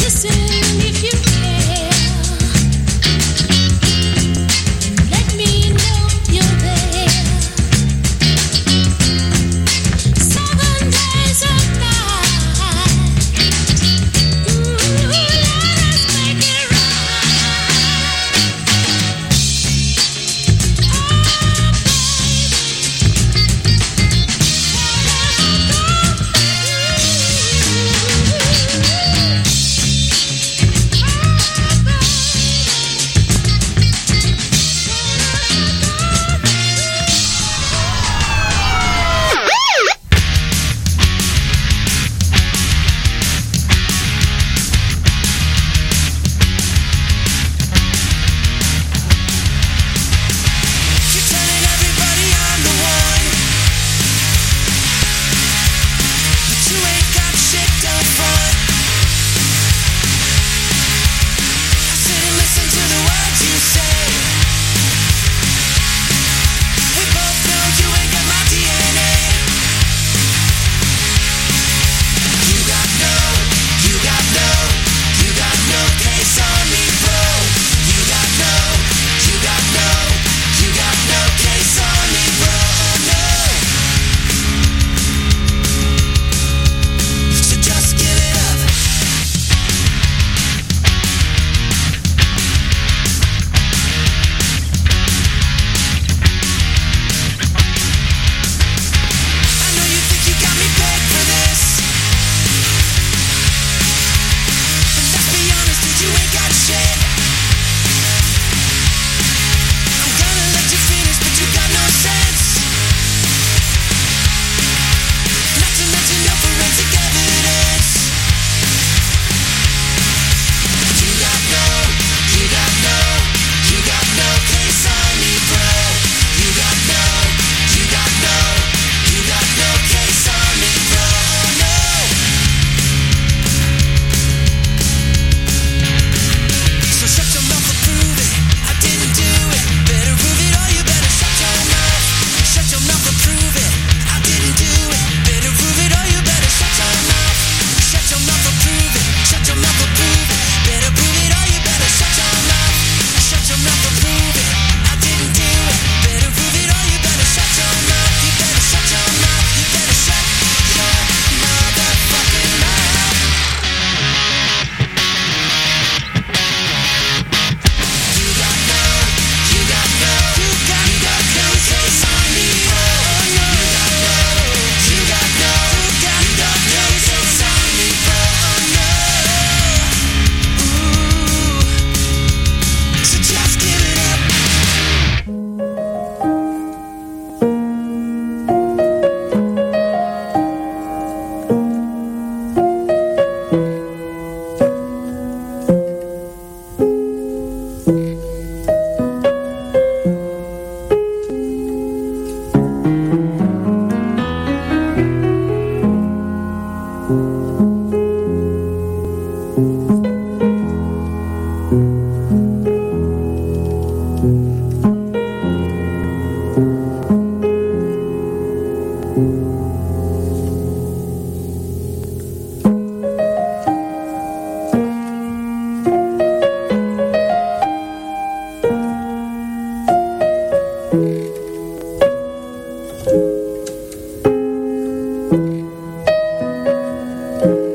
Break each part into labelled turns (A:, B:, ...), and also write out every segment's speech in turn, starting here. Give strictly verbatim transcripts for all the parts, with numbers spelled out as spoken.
A: Thank you.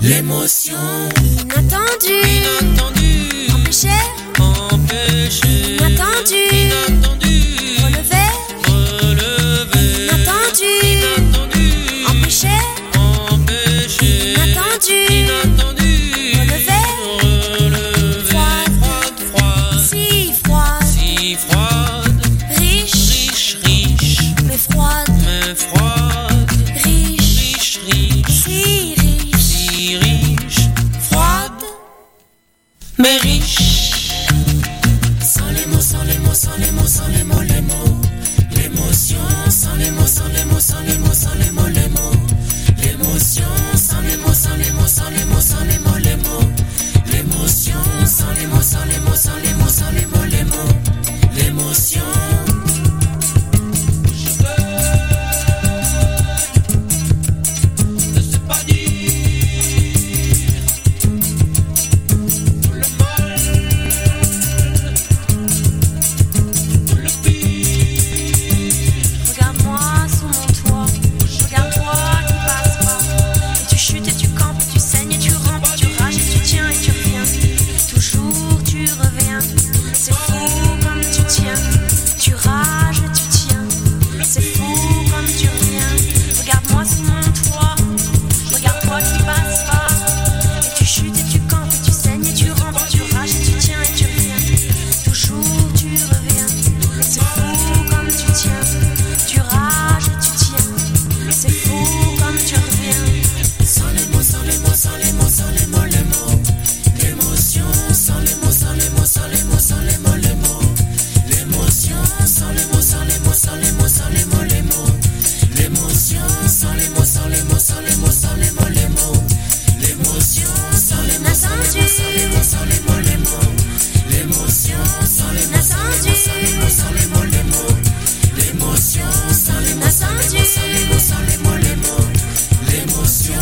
A: L'émotion
B: inattendue,
A: inattendue,
B: empêchée,
A: empêchée,
B: inattendue,
A: inattendue,
B: relevée,
A: relevée,
B: inattendue,
A: inattendue,
B: empêchée,
A: empêchée,
B: inattendue,
A: inattendue,
B: relevée,
A: relevée, froide, froide,
B: si froide,
A: si froide,
B: riche,
A: riche, riche,
B: mais froide,
A: mais froide,
B: riche,
A: riche, riche,
B: si riche,
A: si riche,
B: froide,
A: mais riche.
B: sans les mots, sans les mots, sans les mots, sans les mots, les mots, l'émotion, sans les mots, sans les mots, sans les mots, sans les mots, les mots, l'émotion, sans les mots, sans les mots, sans les mots, sans les mots, les mots, l'émotion, sans les mots, sans les mots, sans les mots, sans les mots, les mots, l'émotion. Regarde-moi sous mon toit, regarde-toi qui passe pas. Et tu chutes et tu campes, et tu saignes et tu rampes, et tu rages et tu tiens et tu reviens. Toujours tu reviens, c'est fou comme tu tiens. Tu rages et tu tiens, c'est fou comme tu reviens. Regarde-moi sous mon toit, regarde-toi qui passe pas. Et tu chutes et tu campes, et tu saignes et tu rampes, et tu rages et tu tiens et tu reviens. Toujours tu reviens, c'est fou comme tu tiens. Tu rages et tu tiens, c'est fou comme tu reviens. Sans les mots, sans les mots, sans les mots, sans les mots, les mots, l'émotion, sans les mots, sans les mots, sans les mots, sans les mots, les mots, l'émotion, sans les mots, sans les mots, sans les mots, sans les mots, les mots, l'émotion, sans les mots, sans les mots, sans les mots, sans les mots, les mots, l'émotion, sans les mots, sans les mots, sans les mots, sans les mots, les mots, l'émotion, sans les mots, sans les mots, sans les mots, sans les mots, les mots, l'émotion, sans les mots, sans les mots, sans les mots, sans les mots, les mots, l'émotion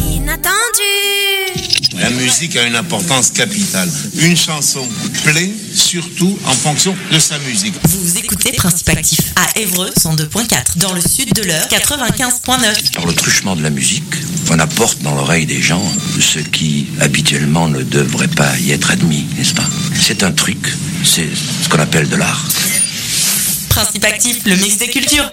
B: inattendue.
C: La musique a une importance capitale. Une chanson plaît surtout en fonction de sa musique.
D: Vous écoutez Principe Actif à Évreux cent deux point quatre, dans le sud de l'Eure quatre-vingt-quinze point neuf.
E: Par le truchement de la musique, on apporte dans l'oreille des gens ce qui habituellement ne devrait pas y être admis, n'est-ce pas? C'est un truc, c'est ce qu'on appelle de l'art.
D: Principe Actif, le mix des cultures.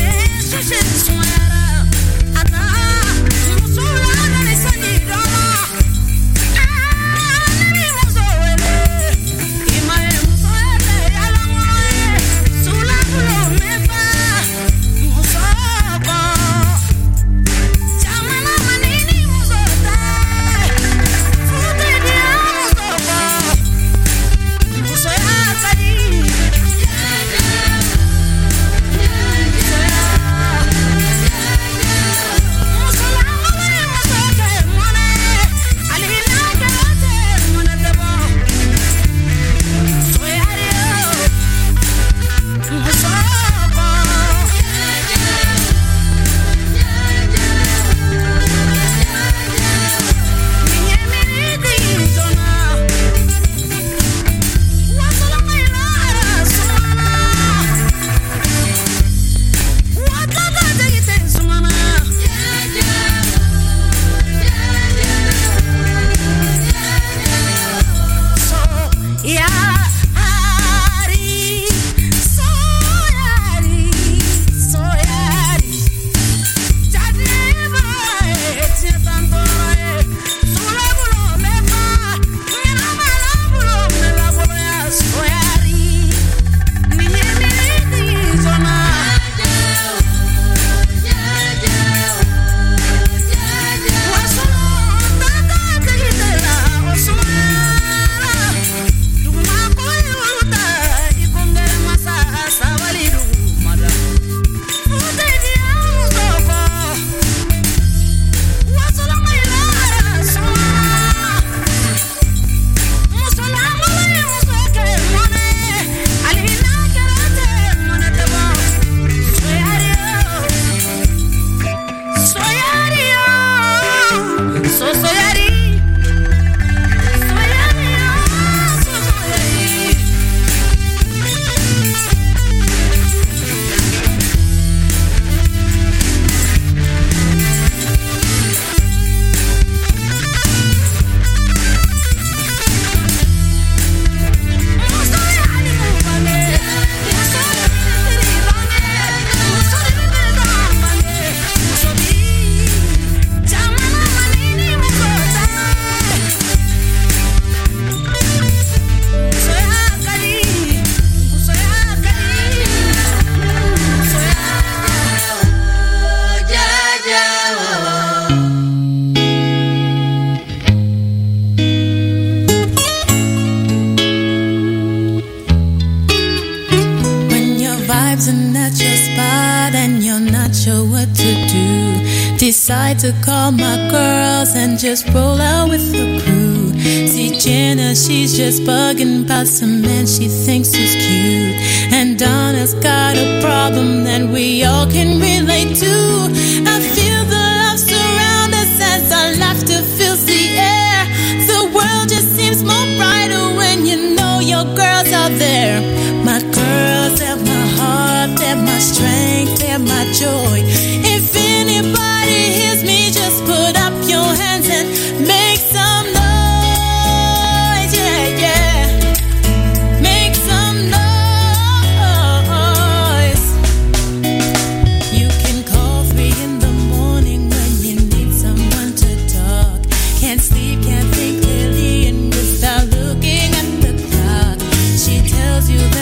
B: Sonhara,
F: vibes are not your spot and you're not sure what to do, decide to call my girls and just roll out with the crew. See Jenna, she's just bugging about some man she thinks is cute, and Donna's got a problem that we all can relate to. I feel the love surround us as our laughter fills the air. The world just seems more brighter when you know your girls are there. My girls, they're my heart, they're my strength, they're my joy. If anybody hears me, just put up your hands and make some noise, yeah, yeah. Make some noise. You can call three in the morning when you need someone to talk. Can't sleep, can't think clearly, and without looking at the clock, she tells you that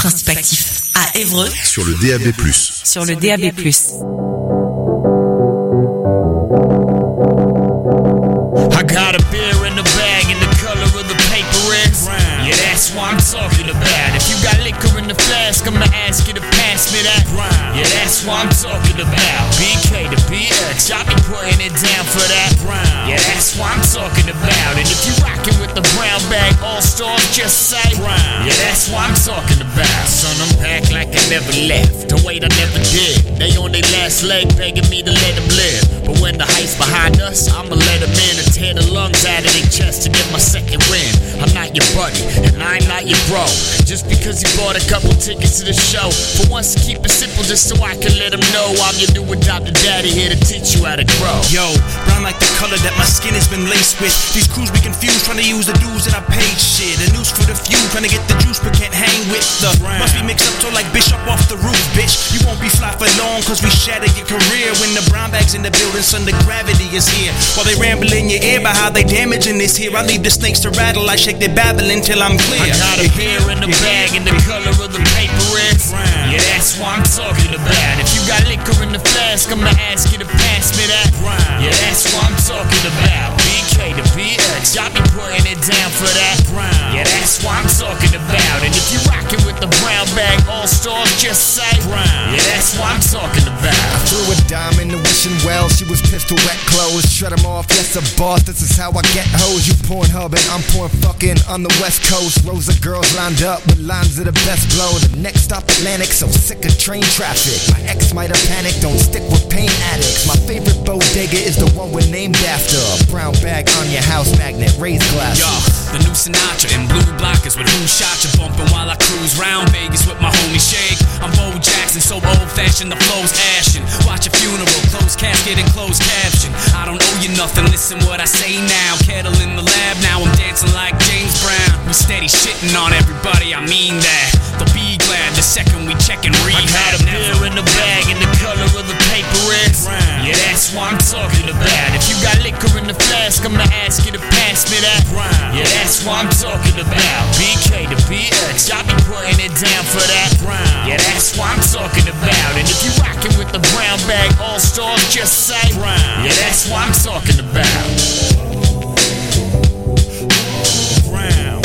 D: Principe Actif à Évreux
G: sur le D A B plus.
D: Sur le D A B plus.
H: I got a beer in the bag and the color of the paper is brown. Yeah, that's what I'm talking about. If you got liquor in the flask, I'ma ask you to pass me that brown. Yeah, that's what I'm talking about. B K to B X, y'all be putting it down for that brown. Yeah, that's what I'm talking about. And if you rockin' with the brown bag all-stars, just say brown. Yeah, that's what I'm talking about. Son, I'm back like I never left. Don't wait, I never did. They on their last leg begging me to let them live. But when the height's behind us, I'ma let them in and tear the lungs out of their chest to get my second win. I'm not your buddy, and I'm not your bro. Just because you bought a couple tickets to the show. For once, keep it simple just so I can let them know I'm your new adopted daddy here to teach you how to grow.
I: Yo, brown like the color that my skin has been laced with. These crews be confused, trying to use the dudes in our page shit. A noose for the few, trying to get the juice but can't hang with the brown. Must be mixed up so like Bishop off the roof, bitch. You won't be fly for long cause we shatter your career. When the brown bag's in the building, son, the gravity is here. While they ramble in your ear about how they damaging this here, I leave the snakes to rattle, I shake their babbling till I'm clear.
H: I got a beer in the bag and the color of the paper is brown. Yeah, that's what I'm talking about. If you got liquor in the flask, I'ma ask you to pass me that brown. Yeah, that's what I'm talking about. B K to B X, y'all be putting it down for that brown. Yeah, that's what I'm talking about. And if you rockin' with the brown bag all-stars, just say brown. Yeah, that's what I'm talking about.
J: I threw a dime in the wishing well, she was pistol wet clothes. Shut them off, yes a boss, this is how I get hoes. You Pornhub and I'm porn fucking on the west coast. Rows of girls lined up with lines of the best blow. The next stop Atlantic, so sick of train traffic. My ex might have panicked, don't stick with pain addicts. My favorite bodega is the one we're named after. A brown bag on your house magnet, raised glass.
K: Yo, the new Sinatra in blue blockers with who shot you bumping while I cruise round Vegas with my homie Shake. I'm Bo Jackson, so old-fashioned, the flow's ashin'. Watch a funeral, closed casket and closed caption. I don't owe you nothing, listen what I say now. Kettle in the lab, now I'm dancing like James Brown. We steady shitting on everybody, I mean that. They'll be glad the second we check and rehab.
H: I got a beer in the bag and the color of the paper is brown. Yeah, that's what I'm talking about. If you got liquor in the flask, I'ma ask you to pass me that brown. Yeah, that's what I'm talking about. B K to B X, y'all be putting it down for that brown. Yeah, that's what I'm talking about. And if you rockin' with the brown bag all-stars, just say brown. Yeah, that's what I'm talking about. Brown.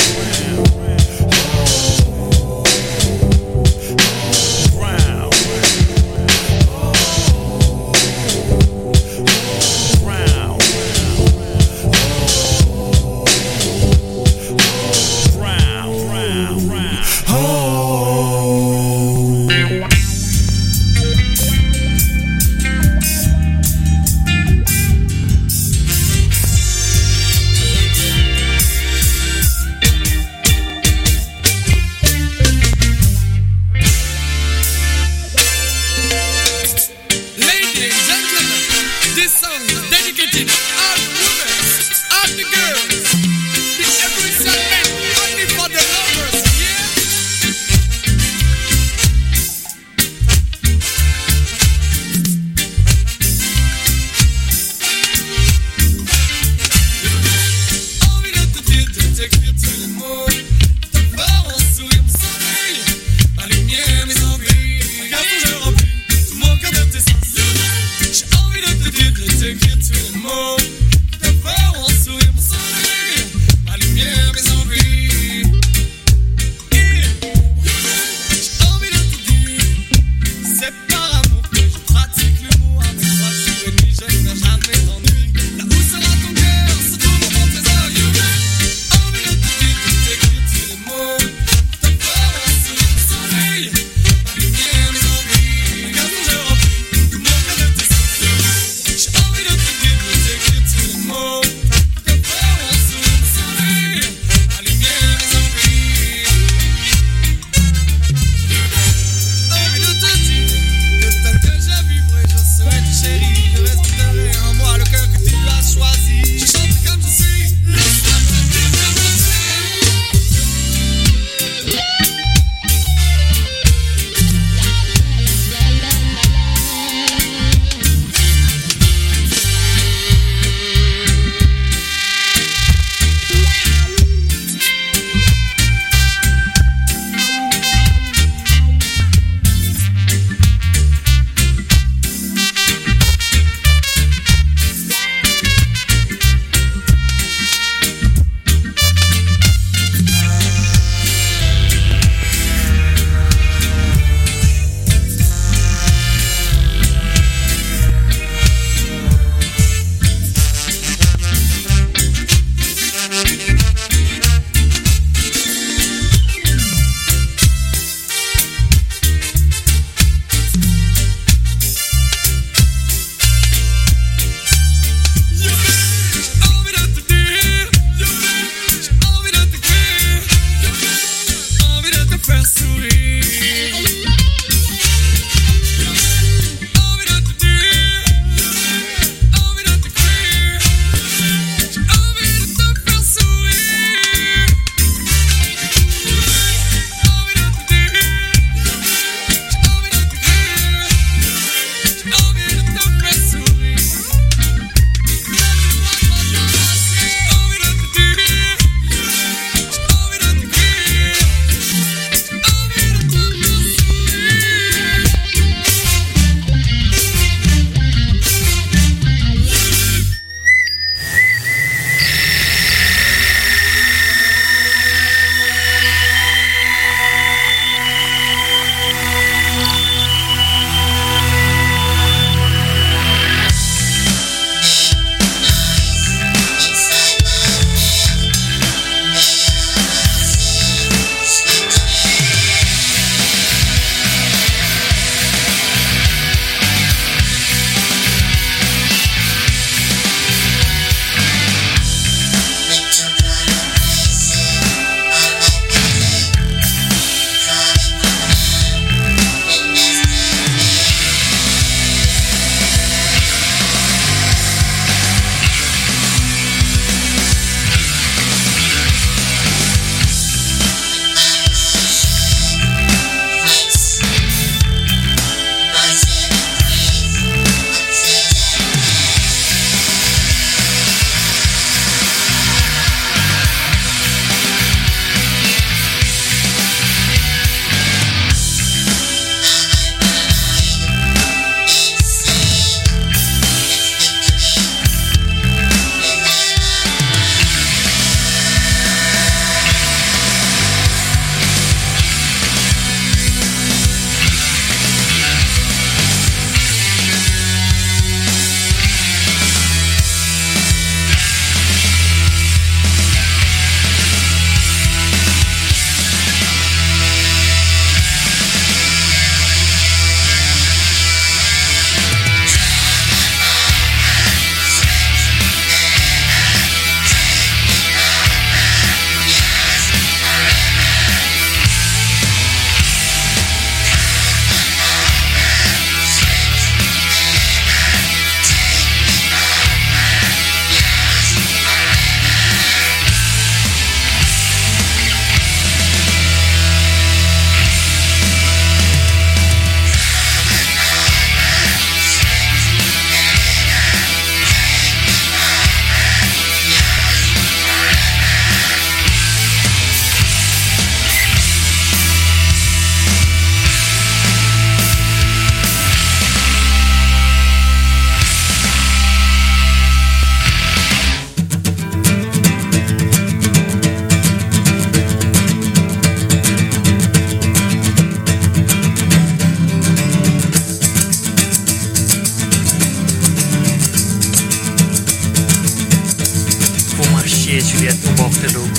G: Juliette au bord de l'eau.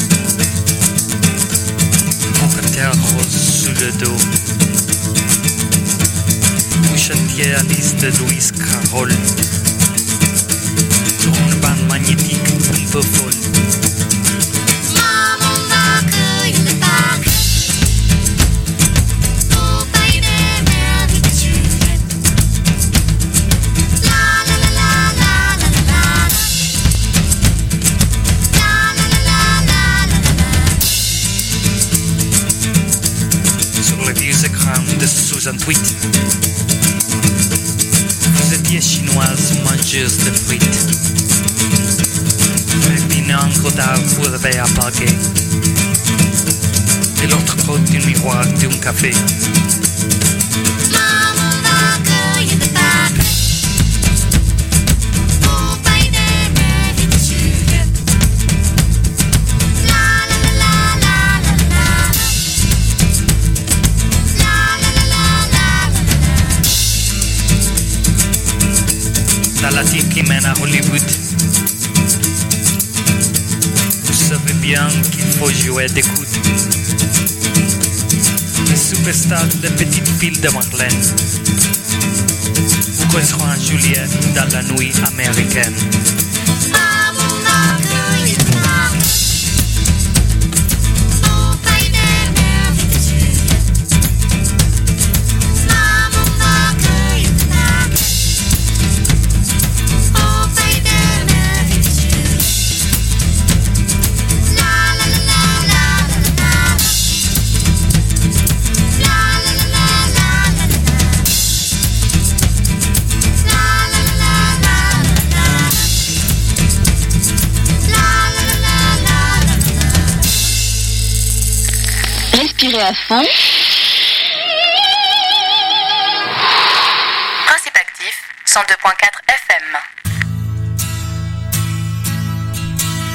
G: Mousquetaire rose sous le dos. Mouchetière Alice de Louise Carole. Sur une bande magnétique un peu folle. De soixante-huit. Vous étiez chinoise mangeuse de frites. Mais un gros d'arbre vous avez appagué. Et l'autre côté du miroir d'un café. La team qui mène à Hollywood. Vous savez bien qu'il faut jouer des coudes. Les superstars de petites villes de Marlène. Vous connaîtrez un Juliette dans la nuit américaine.
L: Respirez à fond.
D: Principe actif, cent deux point quatre F M.